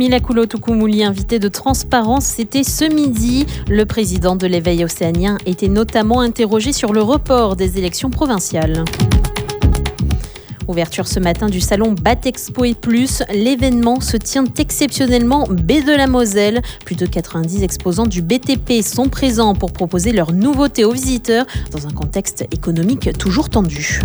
Mila Coulo-Toukoumouli, invité de Transparence, c'était ce midi. Le président de l'éveil océanien était notamment interrogé sur le report des élections provinciales. Ouverture ce matin du salon Batexpo et Plus. L'événement se tient exceptionnellement baie de la Moselle. Plus de 90 exposants du BTP sont présents pour proposer leurs nouveautés aux visiteurs dans un contexte économique toujours tendu.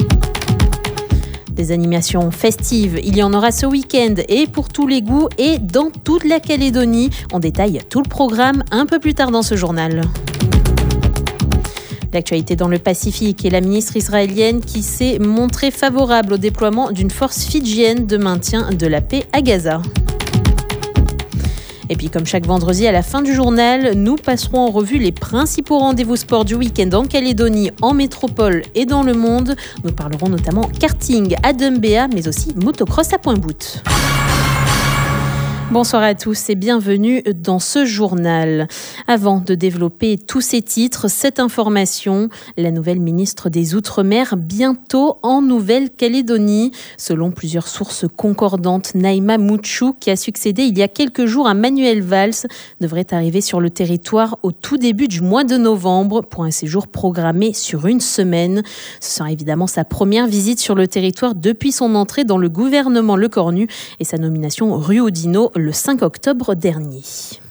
Des animations festives, il y en aura ce week-end et pour tous les goûts et dans toute la Calédonie. On détaille tout le programme un peu plus tard dans ce journal. L'actualité dans le Pacifique et la ministre israélienne qui s'est montrée favorable au déploiement d'une force fidjienne de maintien de la paix à Gaza. Et puis comme chaque vendredi à la fin du journal, nous passerons en revue les principaux rendez-vous sport du week-end en Calédonie, en métropole et dans le monde. Nous parlerons notamment karting à Dumbéa, mais aussi motocross à Point-Bout. Bonsoir à tous et bienvenue dans ce journal. Avant de développer tous ces titres, cette information, la nouvelle ministre des Outre-mer bientôt en Nouvelle-Calédonie. Selon plusieurs sources concordantes, Naïma Mouchou, qui a succédé il y a quelques jours à Manuel Valls, devrait arriver sur le territoire au tout début du mois de novembre pour un séjour programmé sur une semaine. Ce sera évidemment sa première visite sur le territoire depuis son entrée dans le gouvernement Le Cornu et sa nomination rue Oudinot le 5 octobre dernier.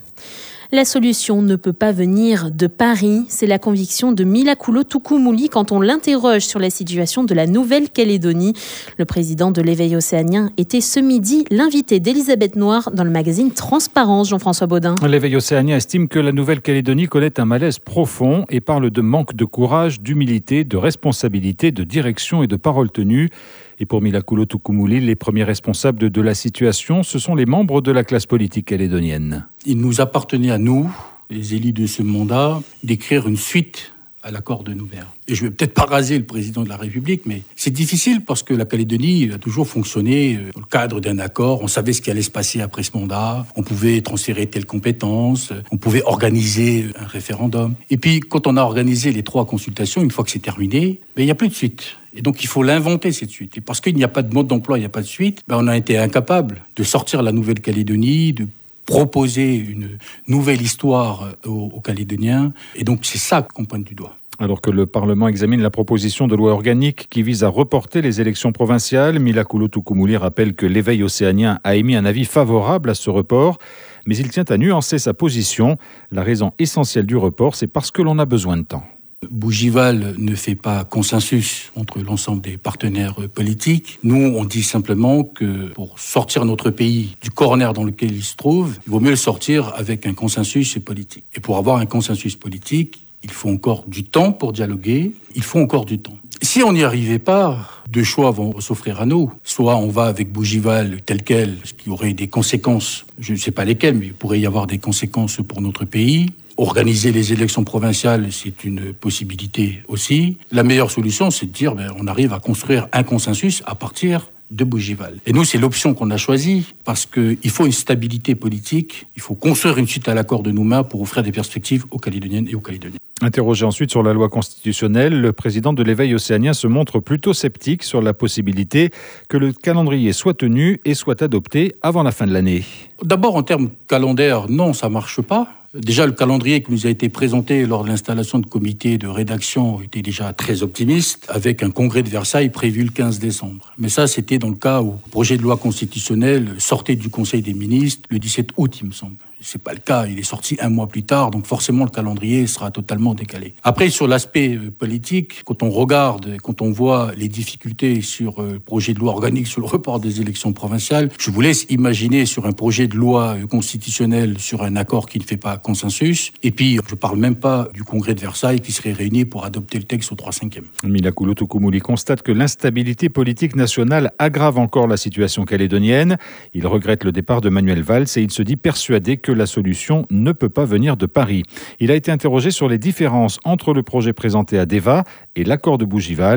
La solution ne peut pas venir de Paris, c'est la conviction de Mila Coulo-Toukoumouli quand on l'interroge sur la situation de la Nouvelle-Calédonie. Le président de l'éveil océanien était ce midi l'invité d'Elisabeth Noir dans le magazine Transparence, Jean-François Baudin. L'éveil océanien estime que la Nouvelle-Calédonie connaît un malaise profond et parle de manque de courage, d'humilité, de responsabilité, de direction et de parole tenue. Et pour Mila Coulo-Toukoumouli, les premiers responsables de la situation, ce sont les membres de la classe politique calédonienne. Il nous appartenait à nous, les élus de ce mandat, d'écrire une suite à l'accord de Nouméa. Et je ne vais peut-être pas raser le président de la République, mais c'est difficile parce que la Calédonie a toujours fonctionné dans le cadre d'un accord. On savait ce qui allait se passer après ce mandat. On pouvait transférer telle compétence. On pouvait organiser un référendum. Et puis, quand on a organisé les 3 consultations, une fois que c'est terminé, il n'y a plus de suite. Et donc, il faut l'inventer, cette suite. Et parce qu'il n'y a pas de mode d'emploi, il n'y a pas de suite, on a été incapable de sortir la Nouvelle-Calédonie, de proposer une nouvelle histoire aux Calédoniens. Et donc, c'est ça qu'on pointe du doigt. Alors que le Parlement examine la proposition de loi organique qui vise à reporter les élections provinciales, Mila Coulo-Toukoumouli rappelle que l'éveil océanien a émis un avis favorable à ce report, mais il tient à nuancer sa position. La raison essentielle du report, c'est parce que l'on a besoin de temps. Bougival ne fait pas consensus entre l'ensemble des partenaires politiques. Nous, on dit simplement que pour sortir notre pays du corner dans lequel il se trouve, il vaut mieux le sortir avec un consensus politique. Et pour avoir un consensus politique, il faut encore du temps pour dialoguer, il faut encore du temps. Si on n'y arrivait pas, 2 choix vont s'offrir à nous. Soit on va avec Bougival tel quel, ce qui aurait des conséquences, je ne sais pas lesquelles, mais il pourrait y avoir des conséquences pour notre pays. Organiser les élections provinciales, c'est une possibilité aussi. La meilleure solution, c'est de dire on arrive à construire un consensus à partir de Bougival. Et nous, c'est l'option qu'on a choisie parce qu'il faut une stabilité politique, il faut construire une suite à l'accord de Nouméa pour offrir des perspectives aux Calédoniennes et aux Calédoniens. Interrogé ensuite sur la loi constitutionnelle, le président de l'éveil océanien se montre plutôt sceptique sur la possibilité que le calendrier soit tenu et soit adopté avant la fin de l'année. D'abord, en termes calendaires, non, ça ne marche pas. Déjà, le calendrier qui nous a été présenté lors de l'installation de comités de rédaction était déjà très optimiste, avec un congrès de Versailles prévu le 15 décembre. Mais ça, c'était dans le cas où le projet de loi constitutionnelle sortait du Conseil des ministres le 17 août, il me semble. C'est pas le cas, il est sorti 1 mois plus tard, donc forcément le calendrier sera totalement décalé. Après, sur l'aspect politique, quand on regarde, quand on voit les difficultés sur le projet de loi organique sur le report des élections provinciales, je vous laisse imaginer sur un projet de loi constitutionnel sur un accord qui ne fait pas consensus. Et puis, je parle même pas du congrès de Versailles qui serait réuni pour adopter le texte au 3/5. Mila Coulo-Toukoumouli constate que l'instabilité politique nationale aggrave encore la situation calédonienne. Il regrette le départ de Manuel Valls et il se dit persuadé que la solution ne peut pas venir de Paris. Il a été interrogé sur les différences entre le projet présenté à Deva et l'accord de Bougival.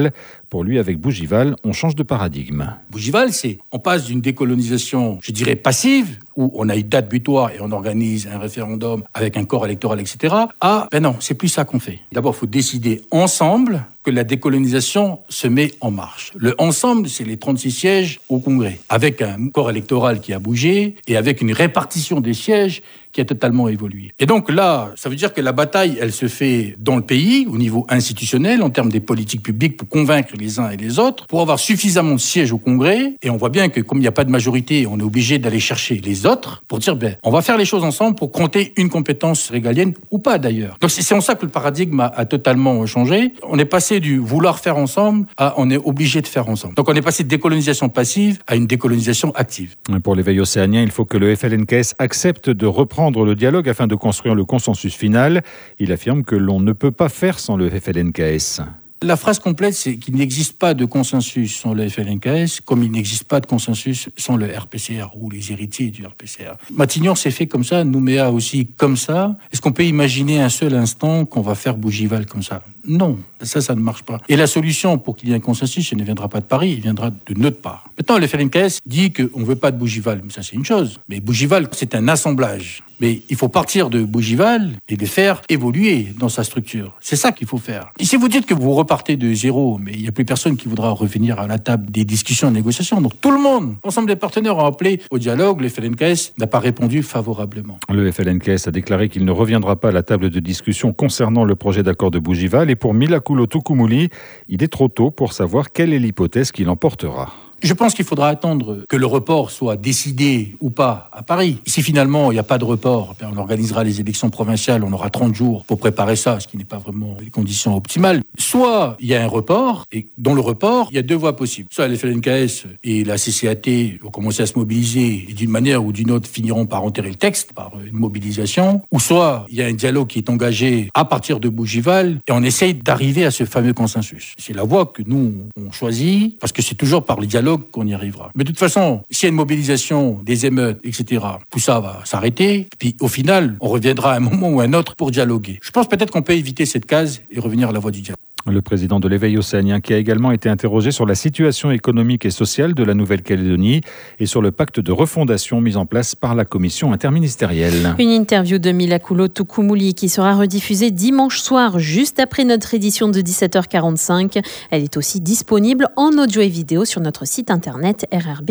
Pour lui, avec Bougival, on change de paradigme. Bougival, on passe d'une décolonisation, je dirais, passive, où on a une date butoir et on organise un référendum avec un corps électoral, etc., non, c'est plus ça qu'on fait. D'abord, il faut décider ensemble que la décolonisation se met en marche. Le ensemble, c'est les 36 sièges au Congrès, avec un corps électoral qui a bougé et avec une répartition des sièges qui a totalement évolué. Et donc là, ça veut dire que la bataille, elle se fait dans le pays, au niveau institutionnel, en termes des politiques publiques, pour convaincre les uns et les autres, pour avoir suffisamment de sièges au Congrès. Et on voit bien que comme il n'y a pas de majorité, on est obligé d'aller chercher les autres pour dire, on va faire les choses ensemble pour compter une compétence régalienne ou pas d'ailleurs. Donc c'est en ça que le paradigme a totalement changé. On est passé du vouloir faire ensemble à on est obligé de faire ensemble. Donc on est passé de décolonisation passive à une décolonisation active. Pour l'éveil océanien, il faut que le FLNKS accepte de reprendre le dialogue afin de construire le consensus final. Il affirme que l'on ne peut pas faire sans le FLNKS. La phrase complète, c'est qu'il n'existe pas de consensus sans le FLNKS, comme il n'existe pas de consensus sans le RPCR ou les héritiers du RPCR. Matignon s'est fait comme ça, Nouméa aussi comme ça. Est-ce qu'on peut imaginer un seul instant qu'on va faire Bougival comme ça ? Non, ça ne marche pas. Et la solution pour qu'il y ait un consensus, elle ne viendra pas de Paris, il viendra de notre part. Maintenant, le FLNKS dit qu'on ne veut pas de Bougival, mais ça c'est une chose. Mais Bougival, c'est un assemblage. Mais il faut partir de Bougival et les faire évoluer dans sa structure. C'est ça qu'il faut faire. Et si vous dites que vous repartez de zéro, mais il n'y a plus personne qui voudra revenir à la table des discussions et des négociations. Donc tout le monde, l'ensemble des partenaires ont appelé au dialogue. Le FLNKS n'a pas répondu favorablement. Le FLNKS a déclaré qu'il ne reviendra pas à la table de discussion concernant le projet d'accord de Bougival. Et pour Milakulo Tukumuli, il est trop tôt pour savoir quelle est l'hypothèse qui l'emportera. Je pense qu'il faudra attendre que le report soit décidé ou pas à Paris. Si finalement il n'y a pas de report, on organisera les élections provinciales, on aura 30 jours pour préparer ça, ce qui n'est pas vraiment les conditions optimales. Soit il y a un report, et dans le report, il y a deux voies possibles. Soit le FLNKS et la CCAT vont commencer à se mobiliser et d'une manière ou d'une autre finiront par enterrer le texte, par une mobilisation. Ou soit il y a un dialogue qui est engagé à partir de Bougival et on essaye d'arriver à ce fameux consensus. C'est la voie que nous, on choisit, parce que c'est toujours par le dialogue qu'on y arrivera. Mais de toute façon, s'il y a une mobilisation, des émeutes, etc., tout ça va s'arrêter. Puis au final, on reviendra à un moment ou à un autre pour dialoguer. Je pense peut-être qu'on peut éviter cette case et revenir à la voie du dialogue. Le président de l'éveil océanien qui a également été interrogé sur la situation économique et sociale de la Nouvelle-Calédonie et sur le pacte de refondation mis en place par la commission interministérielle. Une interview de Milakulo Tukumuli qui sera rediffusée dimanche soir juste après notre édition de 17h45. Elle est aussi disponible en audio et vidéo sur notre site internet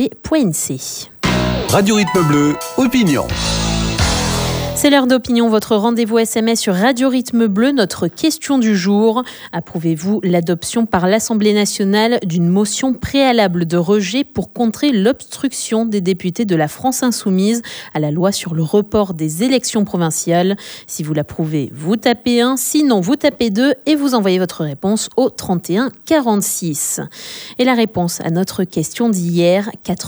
rrb.nc. Radio Rythme Bleu, opinion. C'est l'heure d'opinion, votre rendez-vous SMS sur Radio Rythme Bleu. Notre question du jour: approuvez-vous l'adoption par l'Assemblée nationale d'une motion préalable de rejet pour contrer l'obstruction des députés de la France Insoumise à la loi sur le report des élections provinciales? Si vous l'approuvez, vous tapez 1, sinon vous tapez 2 et vous envoyez votre réponse au 31 46. Et la réponse à notre question d'hier,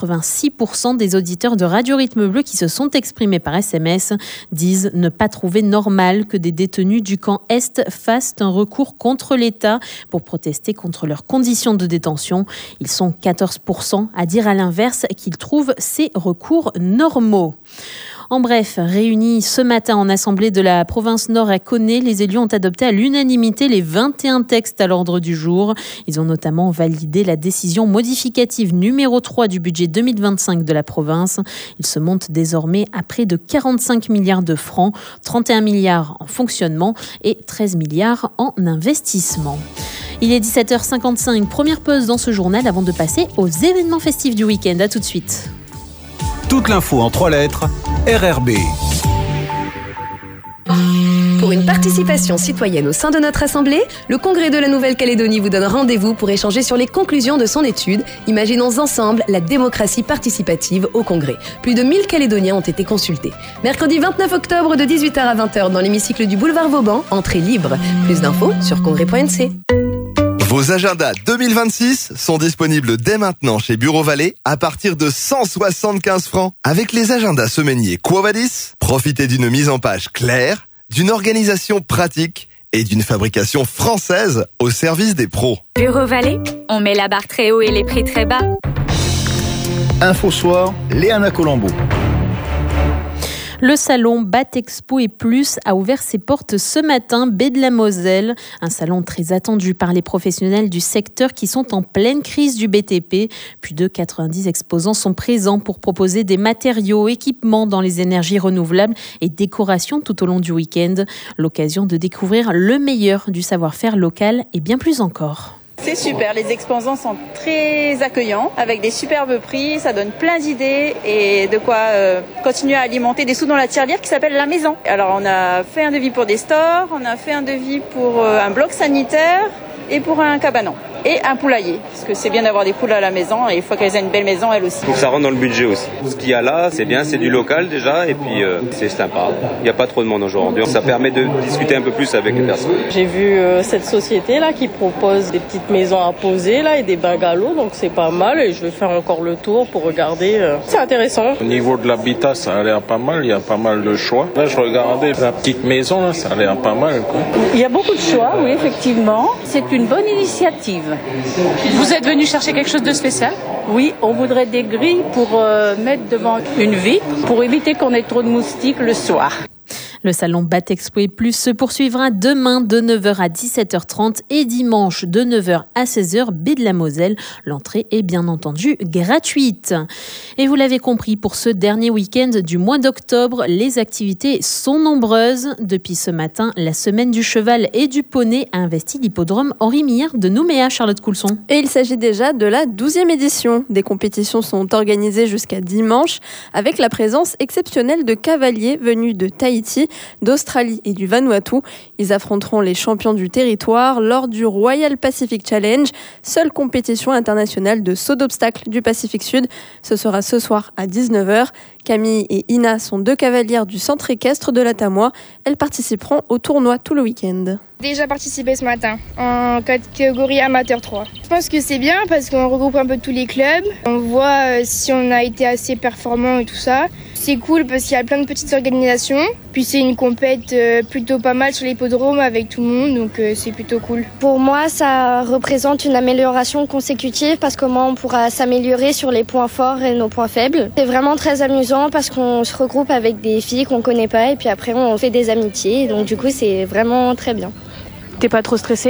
86% des auditeurs de Radio Rythme Bleu qui se sont exprimés par SMS disent ne pas trouver normal que des détenus du camp Est fassent un recours contre l'État pour protester contre leurs conditions de détention. Ils sont 14% à dire à l'inverse qu'ils trouvent ces recours normaux. En bref, réunis ce matin en assemblée de la province Nord à Koné, les élus ont adopté à l'unanimité les 21 textes à l'ordre du jour. Ils ont notamment validé la décision modificative numéro 3 du budget 2025 de la province. Il se monte désormais à près de 45 milliards de francs, 31 milliards en fonctionnement et 13 milliards en investissement. Il est 17h55, première pause dans ce journal avant de passer aux événements festifs du week-end. À tout de suite. Toute l'info en 3 lettres, RRB. Pour une participation citoyenne au sein de notre Assemblée, le Congrès de la Nouvelle-Calédonie vous donne rendez-vous pour échanger sur les conclusions de son étude. Imaginons ensemble la démocratie participative au Congrès. Plus de 1000 Calédoniens ont été consultés. Mercredi 29 octobre de 18h à 20h dans l'hémicycle du boulevard Vauban, entrée libre. Plus d'infos sur congrès.nc. Vos agendas 2026 sont disponibles dès maintenant chez Bureau Vallée à partir de 175 francs. Avec les agendas semainiers Quo Vadis, profitez d'une mise en page claire, d'une organisation pratique et d'une fabrication française au service des pros. Bureau Vallée, on met la barre très haut et les prix très bas. Info Soir, Léana Colombo. Le salon Batexpo et Plus a ouvert ses portes ce matin, baie de la Moselle. Un salon très attendu par les professionnels du secteur qui sont en pleine crise du BTP. Plus de 90 exposants sont présents pour proposer des matériaux, équipements dans les énergies renouvelables et décorations tout au long du week-end. L'occasion de découvrir le meilleur du savoir-faire local et bien plus encore. C'est super, les exposants sont très accueillants avec des superbes prix, ça donne plein d'idées et de quoi continuer à alimenter des sous dans la tirelire qui s'appelle la maison. Alors on a fait un devis pour des stores, on a fait un devis pour un bloc sanitaire et pour un cabanon et un poulailler, parce que c'est bien d'avoir des poules à la maison et il faut qu'elles aient une belle maison elles aussi. Faut que ça rentre dans le budget aussi. Tout ce qu'il y a là, c'est bien, c'est du local déjà et puis c'est sympa. Il n'y a pas trop de monde aujourd'hui. Ça permet de discuter un peu plus avec les personnes. J'ai vu cette société là qui propose des petites maisons à poser là et des bungalows, donc c'est pas mal et je vais faire encore le tour pour regarder. C'est intéressant. Au niveau de l'habitat, ça a l'air pas mal. Il y a pas mal de choix. Là, je regardais la petite maison là, ça a l'air pas mal, quoi. Il y a beaucoup de choix, oui, effectivement. C'est une bonne initiative. Vous êtes venu chercher quelque chose de spécial ? Oui, on voudrait des grilles pour mettre devant une vitre pour éviter qu'on ait trop de moustiques le soir. Le salon Batexpo et Plus se poursuivra demain de 9h à 17h30 et dimanche de 9h à 16h, baie de la Moselle. L'entrée est bien entendu gratuite. Et vous l'avez compris, pour ce dernier week-end du mois d'octobre, les activités sont nombreuses. Depuis ce matin, la semaine du cheval et du poney a investi l'hippodrome Henri Millard de Nouméa, Charlotte Coulson. Et il s'agit déjà de la 12e édition. Des compétitions sont organisées jusqu'à dimanche avec la présence exceptionnelle de cavaliers venus de Tahiti, d'Australie et du Vanuatu. Ils affronteront les champions du territoire lors du Royal Pacific Challenge, seule compétition internationale de saut d'obstacles du Pacifique Sud. Ce sera ce soir à 19h. Camille et Ina sont 2 cavalières du centre équestre de la Tamois. Elles participeront au tournoi tout le week-end. Déjà participé ce matin en catégorie amateur 3. Je pense que c'est bien parce qu'on regroupe un peu tous les clubs. On voit si on a été assez performant et tout ça. C'est cool parce qu'il y a plein de petites organisations. Puis c'est une compète plutôt pas mal sur l'hippodrome avec tout le monde, donc c'est plutôt cool. Pour moi, ça représente une amélioration consécutive parce que on pourra s'améliorer sur les points forts et nos points faibles. C'est vraiment très amusant parce qu'on se regroupe avec des filles qu'on connaît pas et puis après on fait des amitiés. Donc du coup, c'est vraiment très bien. T'es pas trop stressée ?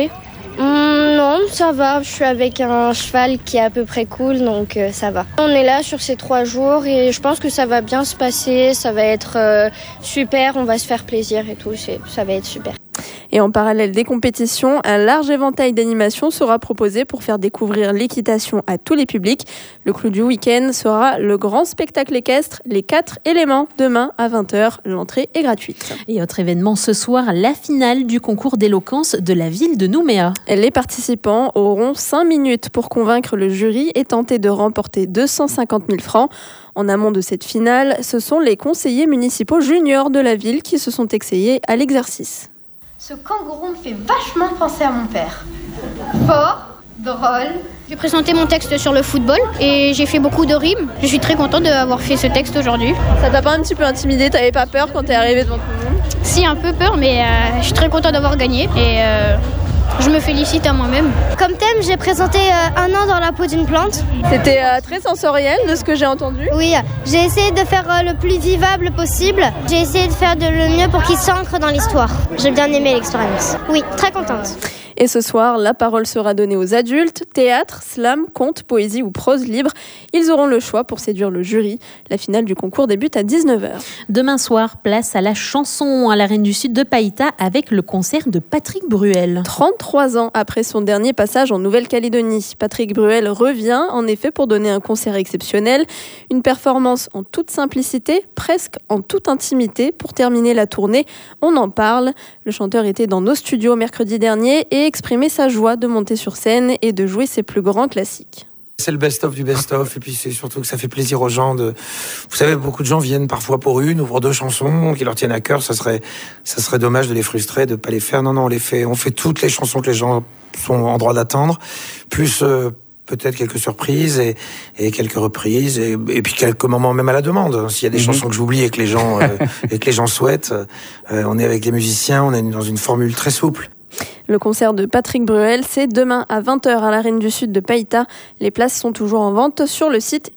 Non, ça va. Je suis avec un cheval qui est à peu près cool, donc ça va. On est là sur ces 3 jours et je pense que ça va bien se passer. Ça va être super, on va se faire plaisir et tout. Ça va être super. Et en parallèle des compétitions, un large éventail d'animations sera proposé pour faire découvrir l'équitation à tous les publics. Le clou du week-end sera le grand spectacle équestre, les 4 éléments, demain à 20h. L'entrée est gratuite. Et autre événement ce soir, la finale du concours d'éloquence de la ville de Nouméa. Les participants auront 5 minutes pour convaincre le jury et tenter de remporter 250 000 francs. En amont de cette finale, ce sont les conseillers municipaux juniors de la ville qui se sont essayés à l'exercice. Ce kangourou me fait vachement penser à mon père. Fort, drôle. J'ai présenté mon texte sur le football et j'ai fait beaucoup de rimes. Je suis très contente d'avoir fait ce texte aujourd'hui. Ça t'a pas un petit peu intimidé ? T'avais pas peur quand t'es arrivée devant tout le monde ? Si, un peu peur, mais je suis très contente d'avoir gagné et je me félicite à moi-même. Comme thème, j'ai présenté un an dans la peau d'une plante. C'était très sensoriel de ce que j'ai entendu. Oui, j'ai essayé de faire le plus vivable possible. J'ai essayé de faire de le mieux pour qu'il s'ancre dans l'histoire. J'ai bien aimé l'expérience. Oui, très contente. Et ce soir, la parole sera donnée aux adultes. Théâtre, slam, conte, poésie ou prose libre. Ils auront le choix pour séduire le jury. La finale du concours débute à 19h. Demain soir, place à la chanson à l'Arène du Sud de Païta avec le concert de Patrick Bruel. 33 ans après son dernier passage en Nouvelle-Calédonie, Patrick Bruel revient en effet pour donner un concert exceptionnel. Une performance en toute simplicité, presque en toute intimité pour terminer la tournée. On en parle. Le chanteur était dans nos studios mercredi dernier et exprimait sa joie de monter sur scène et de jouer ses plus grands classiques. C'est le best-of du best-of et puis c'est surtout que ça fait plaisir aux gens de... Vous savez, beaucoup de gens viennent parfois pour une ou pour 2 chansons qui leur tiennent à cœur. Ça serait dommage de les frustrer, de pas les faire. Non, on fait toutes les chansons que les gens sont en droit d'attendre, plus peut-être quelques surprises et quelques reprises et puis quelques moments même à la demande. S'il y a des chansons que j'oublie et que les gens souhaitent, on est avec les musiciens, on est dans une formule très souple. Le concert de Patrick Bruel, c'est demain à 20h à l'Arène du Sud de Païta. Les places sont toujours en vente sur le site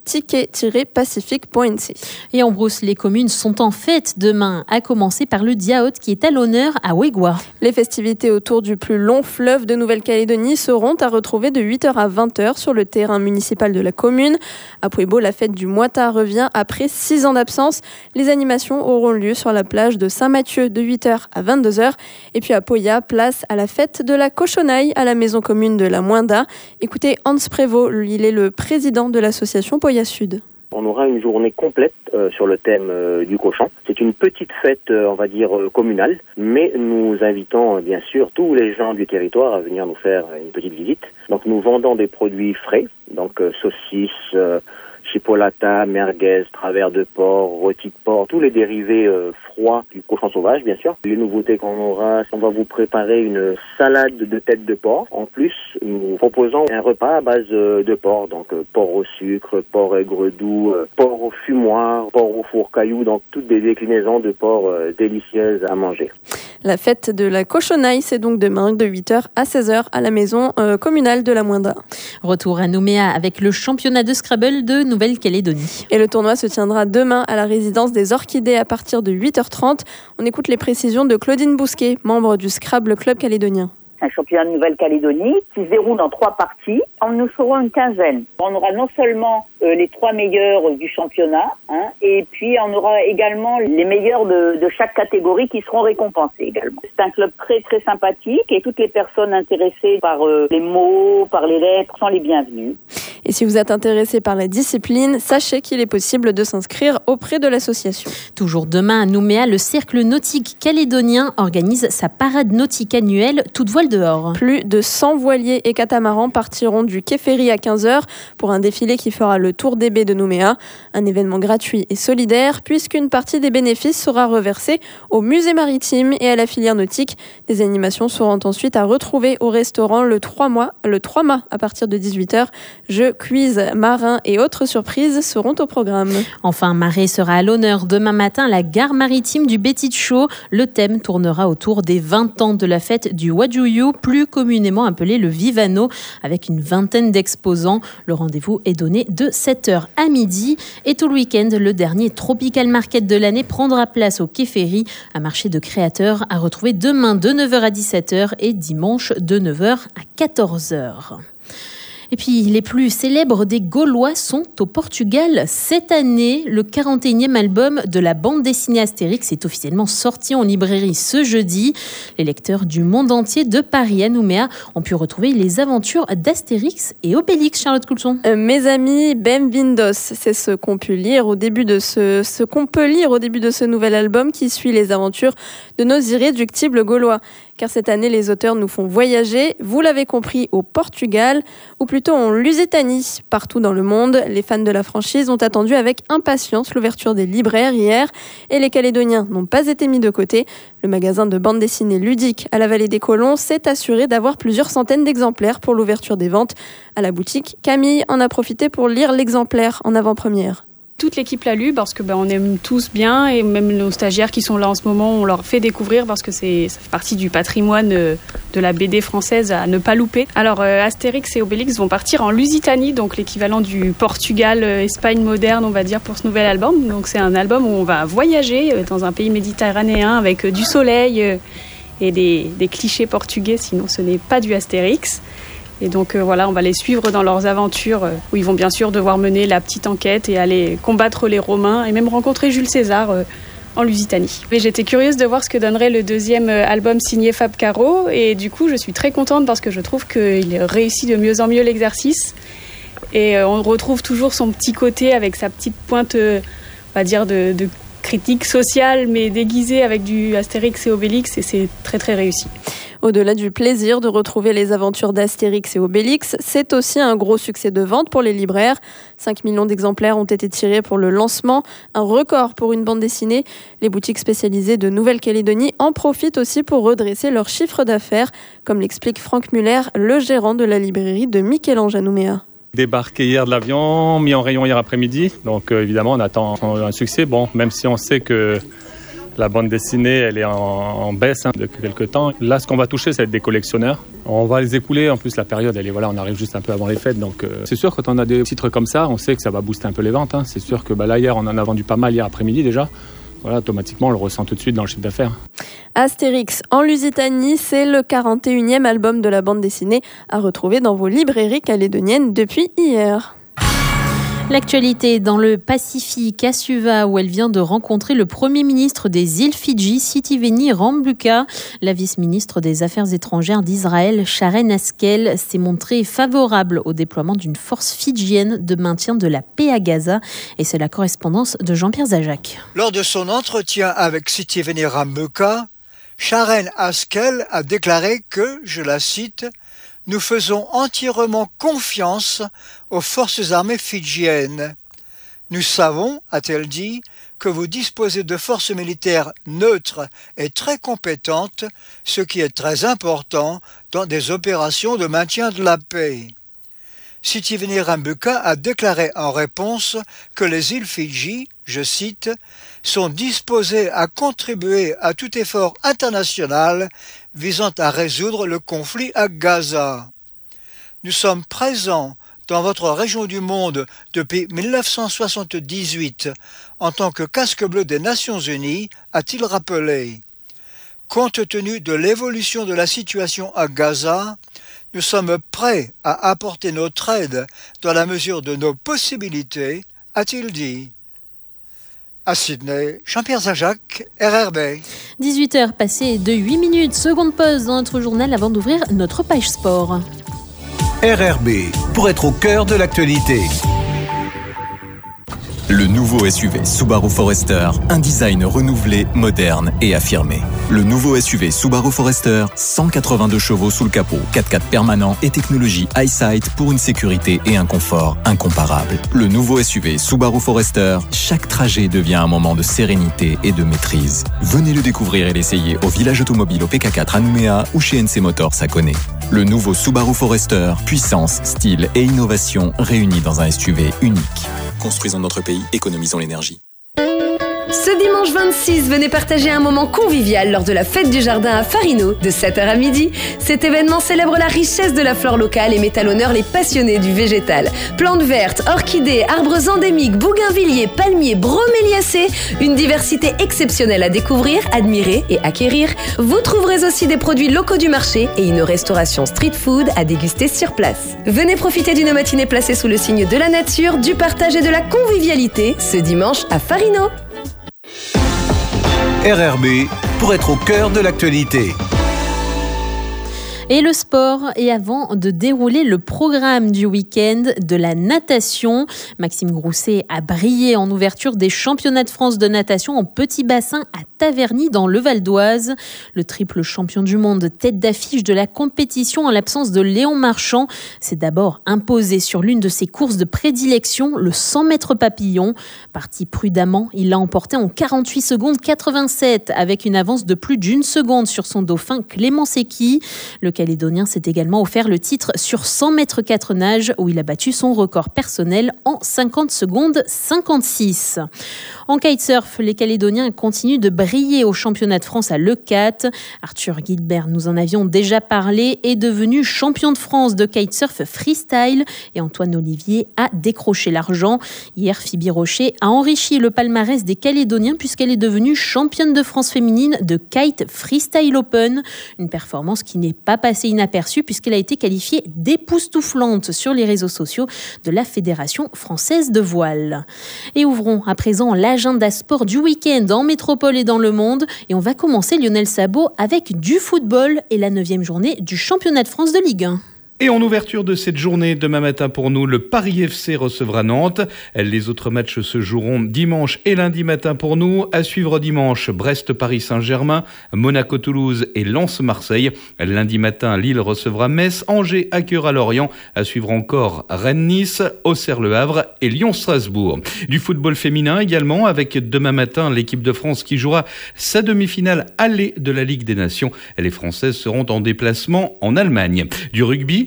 ticket-pacifique.nc. Et en Brousse, les communes sont en fête demain, à commencer par le Diaout qui est à l'honneur à Ouégoua. Les festivités autour du plus long fleuve de Nouvelle-Calédonie seront à retrouver de 8h à 20h sur le terrain municipal de la commune. À Puebo, la fête du Moita revient après 6 ans d'absence. Les animations auront lieu sur la plage de Saint-Mathieu de 8h à 22h. Et puis à Poya, place à la fête de la cochonaille à la maison commune de la Moinda. Écoutez Hans Prévost, il est le président de l'association Poya Sud. On aura une journée complète sur le thème du cochon. C'est une petite fête, on va dire, communale, mais nous invitons bien sûr tous les gens du territoire à venir nous faire une petite visite. Donc nous vendons des produits frais, donc saucisses, chipolata, merguez, travers de porc, rôti de porc, tous les dérivés froids du cochon sauvage, bien sûr. Les nouveautés qu'on aura, on va vous préparer une salade de tête de porc. En plus, nous proposons un repas à base de porc, donc porc au sucre, porc aigre doux, porc au fumoir, porc au four caillou, donc toutes des déclinaisons de porc délicieuses à manger. La fête de la cochonaille, c'est donc demain de 8h à 16h à la maison communale de la Moinda. Retour à Nouméa avec le championnat de Scrabble de Nouvelle-Calédonie. Et le tournoi se tiendra demain à la résidence des Orchidées à partir de 8h30. On écoute les précisions de Claudine Bousquet, membre du Scrabble Club calédonien. Un championnat de Nouvelle-Calédonie qui se déroule en 3 parties. Nous serons une quinzaine. On aura non seulement les 3 meilleurs du championnat, et puis on aura également les meilleurs de chaque catégorie qui seront récompensés également. C'est un club très très sympathique et toutes les personnes intéressées par les mots, par les lettres sont les bienvenues. Et si vous êtes intéressé par la discipline, sachez qu'il est possible de s'inscrire auprès de l'association. Toujours demain à Nouméa, le Cercle nautique calédonien organise sa parade nautique annuelle, toute voile dehors. Plus de 100 voiliers et catamarans partiront du quai Ferry à 15h pour un défilé qui fera le tour des baies de Nouméa. Un événement gratuit et solidaire puisqu'une partie des bénéfices sera reversée au musée maritime et à la filière nautique. Des animations seront ensuite à retrouver au restaurant le 3 mâts à partir de 18h. Jeux, quiz, marins et autres surprises seront au programme. Enfin, marée sera à l'honneur demain matin à la gare maritime du Betitcho. Le thème tournera autour des 20 ans de la fête du Wajuyu, plus communément appelé le Vivano, avec une vingtaine d'exposants. Le rendez-vous est donné de 7h à midi. Et tout le week-end, le dernier Tropical Market de l'année prendra place au quai Ferry, un marché de créateurs à retrouver demain de 9h à 17h et dimanche de 9h à 14h. Et puis, les plus célèbres des Gaulois sont au Portugal. Cette année, le 41e album de la bande dessinée Astérix est officiellement sorti en librairie ce jeudi. Les lecteurs du monde entier de Paris à Nouméa ont pu retrouver les aventures d'Astérix et Obélix. Charlotte Coulson. Mes amis, bem-vindos, c'est ce qu'on peut lire au début de ce nouvel album qui suit les aventures de nos irréductibles Gaulois. Car cette année, les auteurs nous font voyager, vous l'avez compris, au Portugal, ou plutôt en Lusitanie. Partout dans le monde, les fans de la franchise ont attendu avec impatience l'ouverture des libraires hier, et les Calédoniens n'ont pas été mis de côté. Le magasin de bande dessinée ludique à la Vallée des Colons s'est assuré d'avoir plusieurs centaines d'exemplaires pour l'ouverture des ventes. À la boutique, Camille en a profité pour lire l'exemplaire en avant-première. Toute l'équipe l'a lu parce que on aime tous bien et même nos stagiaires qui sont là en ce moment, on leur fait découvrir parce que ça fait partie du patrimoine de la BD française à ne pas louper. Alors Astérix et Obélix vont partir en Lusitanie, donc l'équivalent du Portugal, Espagne moderne on va dire pour ce nouvel album. Donc c'est un album où on va voyager dans un pays méditerranéen avec du soleil et des clichés portugais, sinon ce n'est pas du Astérix. Et donc voilà, on va les suivre dans leurs aventures où ils vont bien sûr devoir mener la petite enquête et aller combattre les Romains et même rencontrer Jules César en Lusitanie. Et j'étais curieuse de voir ce que donnerait le deuxième album signé Fab Caro et du coup je suis très contente parce que je trouve qu'il réussit de mieux en mieux l'exercice et on retrouve toujours son petit côté avec sa petite pointe, on va dire de critique sociale mais déguisée avec du Astérix et Obélix et c'est très très réussi. Au-delà du plaisir de retrouver les aventures d'Astérix et Obélix, c'est aussi un gros succès de vente pour les libraires. 5 millions d'exemplaires ont été tirés pour le lancement, un record pour une bande dessinée. Les boutiques spécialisées de Nouvelle-Calédonie en profitent aussi pour redresser leur chiffre d'affaires, comme l'explique Franck Muller, le gérant de la librairie de Michel-Ange à Nouméa. Débarqué hier de l'avion, mis en rayon hier après-midi, donc évidemment on attend un succès. Bon, même si on sait que La bande dessinée, elle est en baisse depuis quelques temps. Là, ce qu'on va toucher, ça va être des collectionneurs. On va les écouler. En plus, la période, on arrive juste un peu avant les fêtes. Donc, c'est sûr, quand on a des titres comme ça, on sait que ça va booster un peu les ventes. C'est sûr que là, hier, on en a vendu pas mal hier après-midi déjà. Voilà, automatiquement, on le ressent tout de suite dans le chiffre d'affaires. Astérix en Lusitanie, c'est le 41e album de la bande dessinée à retrouver dans vos librairies calédoniennes depuis hier. L'actualité dans le Pacifique, à Suva, où elle vient de rencontrer le Premier ministre des îles Fidji, Sitiveni Rabuka. La vice-ministre des Affaires étrangères d'Israël, Sharon Haskel, s'est montrée favorable au déploiement d'une force fidjienne de maintien de la paix à Gaza. Et c'est la correspondance de Jean-Pierre Zajac. Lors de son entretien avec Sitiveni Rabuka, Sharon Haskel a déclaré que, je la cite, « Nous faisons entièrement confiance aux forces armées fidjiennes. Nous savons, a-t-elle dit, que vous disposez de forces militaires neutres et très compétentes, ce qui est très important dans des opérations de maintien de la paix. » Sitiveni Rabuka a déclaré en réponse que les îles Fidji, je cite, sont disposées à contribuer à tout effort international visant à résoudre le conflit à Gaza. Nous sommes présents dans votre région du monde depuis 1978 en tant que casque bleu des Nations Unies, a-t-il rappelé. Compte tenu de l'évolution de la situation à Gaza, nous sommes prêts à apporter notre aide dans la mesure de nos possibilités, a-t-il dit. À Sydney, Jean-Pierre Zajac, RRB. 18h passées de 8 minutes, seconde pause dans notre journal avant d'ouvrir notre page sport. RRB, pour être au cœur de l'actualité. Le nouveau SUV Subaru Forester, un design renouvelé, moderne et affirmé. Le nouveau SUV Subaru Forester, 182 chevaux sous le capot, 4x4 permanent et technologie EyeSight pour une sécurité et un confort incomparables. Le nouveau SUV Subaru Forester, chaque trajet devient un moment de sérénité et de maîtrise. Venez le découvrir et l'essayer au village automobile au PK4 à Nouméa ou chez NC Motors à Koné. Le nouveau Subaru Forester, puissance, style et innovation réunis dans un SUV unique. Construisons notre pays, économisons l'énergie. Ce dimanche 26, venez partager un moment convivial lors de la fête du jardin à Farino, de 7h à midi. Cet événement célèbre la richesse de la flore locale et met à l'honneur les passionnés du végétal. Plantes vertes, orchidées, arbres endémiques, bougainvilliers, palmiers, broméliacées, une diversité exceptionnelle à découvrir, admirer et acquérir. Vous trouverez aussi des produits locaux du marché et une restauration street food à déguster sur place. Venez profiter d'une matinée placée sous le signe de la nature, du partage et de la convivialité, ce dimanche à Farino. RRB, pour être au cœur de l'actualité. Et le sport, et avant de dérouler le programme du week-end de la natation, Maxime Grousset a brillé en ouverture des championnats de France de natation en petit bassin à Taverny dans le Val d'Oise. Le triple champion du monde, tête d'affiche de la compétition en l'absence de Léon Marchand, s'est d'abord imposé sur l'une de ses courses de prédilection, le 100 mètres papillon. Parti prudemment, il l'a emporté en 48 secondes 87 avec une avance de plus d'1 seconde sur son dauphin Clément Secchi. Le Calédonien s'est également offert le titre sur 100 mètres 4 nages où il a battu son record personnel en 50 secondes 56. En kitesurf, les Calédoniens continuent de briller au championnat de France à Leucate. Arthur Guilbert, nous en avions déjà parlé, est devenu champion de France de kitesurf freestyle et Antoine Olivier a décroché l'argent. Hier, Phoebe Rocher a enrichi le palmarès des Calédoniens puisqu'elle est devenue championne de France féminine de Kite Freestyle Open. Une performance qui n'est pas passée inaperçue puisqu'elle a été qualifiée d'époustouflante sur les réseaux sociaux de la Fédération française de voile. Et ouvrons à présent l'agenda sport du week-end en métropole et dans le monde. Et on va commencer, Lionel Sabot, avec du football et la 9e journée du championnat de France de Ligue 1. Et en ouverture de cette journée, demain matin pour nous, le Paris FC recevra Nantes. Les autres matchs se joueront dimanche et lundi matin pour nous. À suivre dimanche, Brest-Paris Saint-Germain, Monaco-Toulouse et Lens-Marseille. Lundi matin, Lille recevra Metz, Angers accueillera Lorient. À suivre encore Rennes-Nice, Auxerre-Le Havre et Lyon-Strasbourg. Du football féminin également, avec demain matin l'équipe de France qui jouera sa demi-finale aller de la Ligue des Nations. Les Françaises seront en déplacement en Allemagne. Du rugby,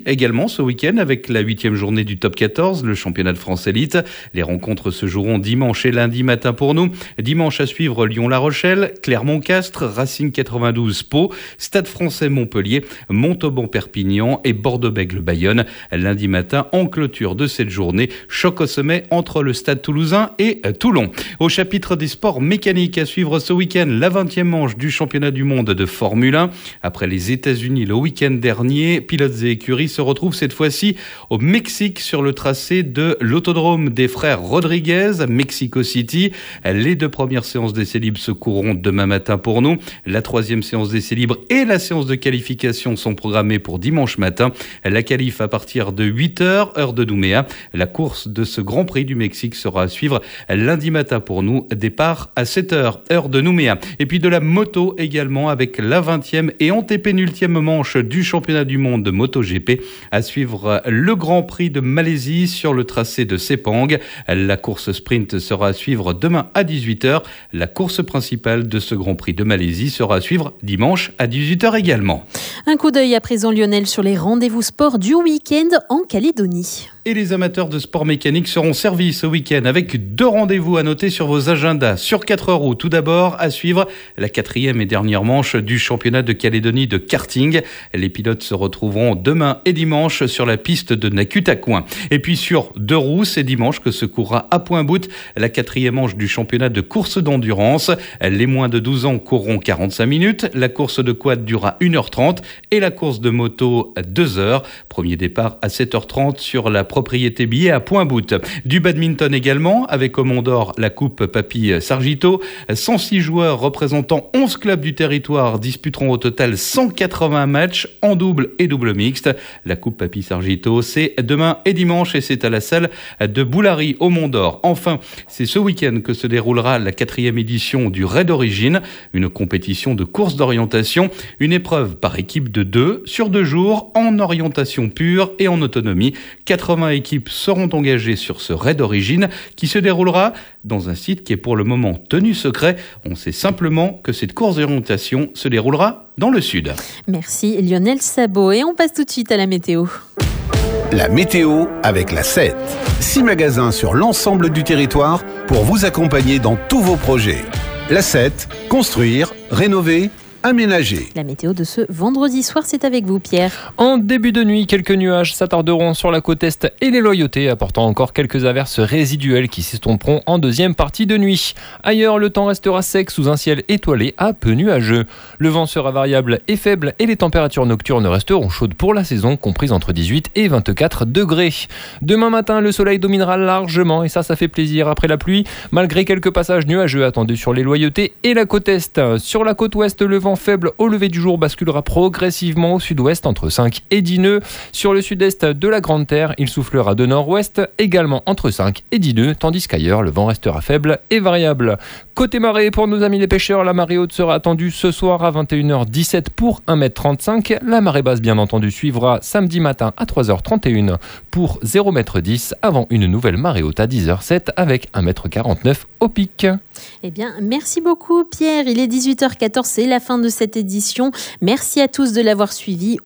également ce week-end avec la 8e journée du Top 14, le championnat de France Élite. Les rencontres se joueront dimanche et lundi matin pour nous. Dimanche à suivre Lyon-La Rochelle, Clermont-Castres, Racing 92 Pau, Stade Français Montpellier, Montauban-Perpignan et Bordeaux-Bègles-Bayonne. Lundi matin, en clôture de cette journée, choc au sommet entre le Stade Toulousain et Toulon. Au chapitre des sports mécaniques à suivre ce week-end, la 20e manche du championnat du monde de Formule 1. Après les États-Unis le week-end dernier, pilotes et écuries se retrouvent cette fois-ci au Mexique sur le tracé de l'autodrome des frères Rodriguez, Mexico City. Les 2 premières séances d'essais libres se courront demain matin pour nous. La 3e séance d'essais libres et la séance de qualification sont programmées pour dimanche matin. La qualif à partir de 8h, heure de Nouméa. La course de ce Grand Prix du Mexique sera à suivre lundi matin pour nous. Départ à 7h, heure de Nouméa. Et puis de la moto également avec la 20e et antépénultième manche du championnat du monde de MotoGP. À suivre le Grand Prix de Malaisie sur le tracé de Sepang. La course sprint sera à suivre demain à 18h. La course principale de ce Grand Prix de Malaisie sera à suivre dimanche à 18h également. Un coup d'œil à présent, Lionel, sur les rendez-vous sport du week-end en Calédonie. Et les amateurs de sport mécanique seront servis ce week-end avec 2 rendez-vous à noter sur vos agendas. Sur 4 roues, tout d'abord, à suivre la 4e et dernière manche du championnat de Calédonie de karting. Les pilotes se retrouveront demain et dimanche sur la piste de Nakutakoin. Et puis sur 2 roues, c'est dimanche que se courra à Point-Bout la 4e manche du championnat de course d'endurance. Les moins de 12 ans courront 45 minutes. La course de quad durera 1h30 et la course de moto 2 heures. Premier départ à 7h30 sur la propriété billet à Point-Bout. Du badminton également, avec au Mont d'Or la Coupe Papy Sargito. 106 joueurs représentant 11 clubs du territoire disputeront au total 180 matchs en double et double mixte. La Coupe Papy Sargito, c'est demain et dimanche et c'est à la salle de Boulary au Mont d'Or. Enfin, c'est ce week-end que se déroulera la 4e édition du Raid Origine, une compétition de course d'orientation, une épreuve par équipe de 2 sur 2 jours en orientation pure et en autonomie. 80 équipes seront engagées sur ce Raid Origine qui se déroulera dans un site qui est pour le moment tenu secret. On sait simplement que cette course d'orientation se déroulera dans le sud. Merci Lionel Sabot et on passe tout de suite à la météo. La météo avec la 7. 6 magasins sur l'ensemble du territoire pour vous accompagner dans tous vos projets. La 7, construire, rénover, aménagé. La météo de ce vendredi soir, c'est avec vous, Pierre. En début de nuit, quelques nuages s'attarderont sur la côte est et les Loyautés, apportant encore quelques averses résiduelles qui s'estomperont en deuxième partie de nuit. Ailleurs, le temps restera sec sous un ciel étoilé à peu nuageux. Le vent sera variable et faible et les températures nocturnes resteront chaudes pour la saison, comprises entre 18 et 24 degrés. Demain matin, le soleil dominera largement et ça fait plaisir après la pluie, malgré quelques passages nuageux attendus sur les Loyautés et la côte est. Sur la côte ouest, le vent faible au lever du jour basculera progressivement au sud-ouest entre 5 et 10 nœuds. Sur le sud-est de la Grande Terre, il soufflera de nord-ouest également entre 5 et 10 nœuds, tandis qu'ailleurs, le vent restera faible et variable. Côté marée, pour nos amis les pêcheurs, la marée haute sera attendue ce soir à 21h17 pour 1m35. La marée basse, bien entendu, suivra samedi matin à 3h31 pour 0m10 avant une nouvelle marée haute à 10h07 avec 1m49 au pic. Eh bien, merci beaucoup Pierre. Il est 18h14, c'est la fin de cette édition. Merci à tous de l'avoir suivi.